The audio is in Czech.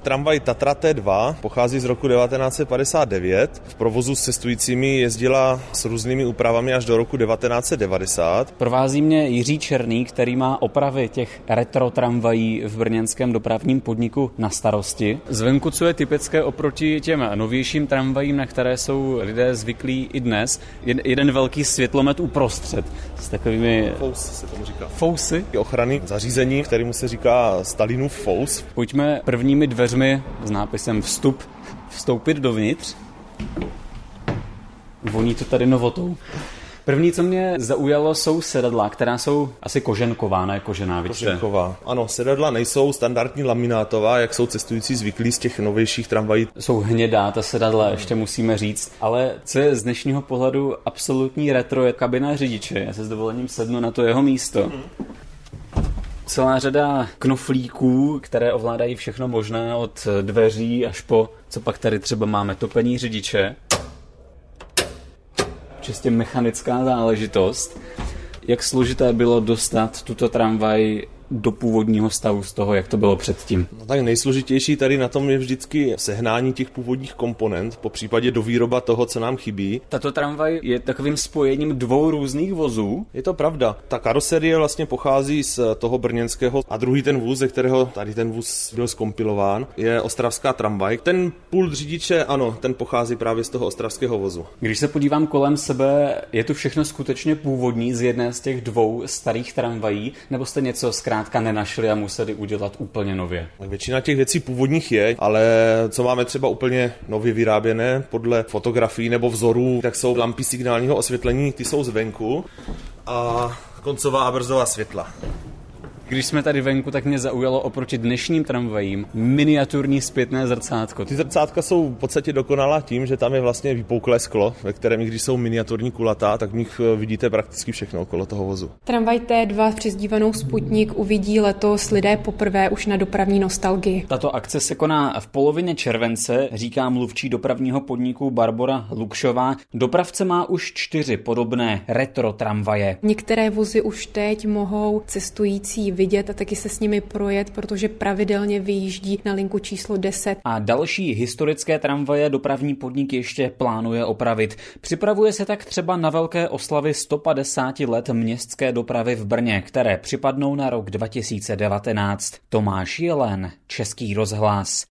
Tramvaj Tatra T2 pochází z roku 1959. V provozu s cestujícími jezdila s různými úpravami až do roku 1990. Provází mě Jiří Černý, který má opravy těch retro tramvají v brněnském dopravním podniku na starosti. Zvenku, co je typické oproti těm novějším tramvajím, na které jsou lidé zvyklí i dnes, jeden velký světlomet uprostřed s takovými... Fous se tomu říká. Fousy? Ochrany zařízení, kterému se říká Stalinův fous. Pojďme prvními dveřmi s nápisem vstup vstoupit dovnitř. Voní to tady novotou. První, co mě zaujalo, jsou sedadla, která jsou asi koženková, ne kožená. Koženková. Ano, sedadla nejsou standardní laminátová, jak jsou cestující zvyklí z těch novějších tramvají. Jsou hnědá ta sedadla, ještě musíme říct. Ale co je z dnešního pohledu absolutní retro, je kabina řidiče. Já se s dovolením sednu na to jeho místo. Celá řada knoflíků, které ovládají všechno možné, od dveří až po, co pak tady třeba máme, topení řidiče. Čistě mechanická záležitost. Jak složité bylo dostat tuto tramvaj do původního stavu z toho, jak to bylo předtím? No tak nejsložitější tady na tom je vždycky sehnání těch původních komponent, po případě dovýroba toho, co nám chybí. Tato tramvaj je takovým spojením dvou různých vozů. Je to pravda. Ta karoserie vlastně pochází z toho brněnského a druhý ten vůz, ze kterého tady ten vůz byl zkompilován, je ostravská tramvaj. Ten pult řidiče, ano, ten pochází právě z toho ostravského vozu. Když se podívám kolem sebe, je tu všechno skutečně původní z jedné z těch dvou starých tramvají, nebo jste něco zkrátka nenašli a museli udělat úplně nově? Většina těch věcí původních je, ale co máme třeba úplně nově vyráběné podle fotografií nebo vzorů, tak jsou lampy signálního osvětlení, ty jsou zvenku a koncová a brzdová světla. Když jsme tady venku, tak mě zaujalo oproti dnešním tramvajím miniaturní zpětné zrcátko. Ty zrcátka jsou v podstatě dokonalá tím, že tam je vlastně vypouklé sklo, ve kterém, když jsou miniaturní kulatá, tak v nich vidíte prakticky všechno okolo toho vozu. Tramvaj T2 přezdívanou Sputnik uvidí letos lidé poprvé už na dopravní nostalgii. Tato akce se koná v polovině července, říká mluvčí dopravního podniku Barbora Lukšová. Dopravce má už 4 podobné retro tramvaje. Některé vozy už teď mohou cestující vidět a taky se s nimi projet, protože pravidelně vyjíždí na linku číslo 10. A další historické tramvaje dopravní podnik ještě plánuje opravit. Připravuje se tak třeba na velké oslavy 150 let městské dopravy v Brně, které připadnou na rok 2019. Tomáš Jelen, Český rozhlas.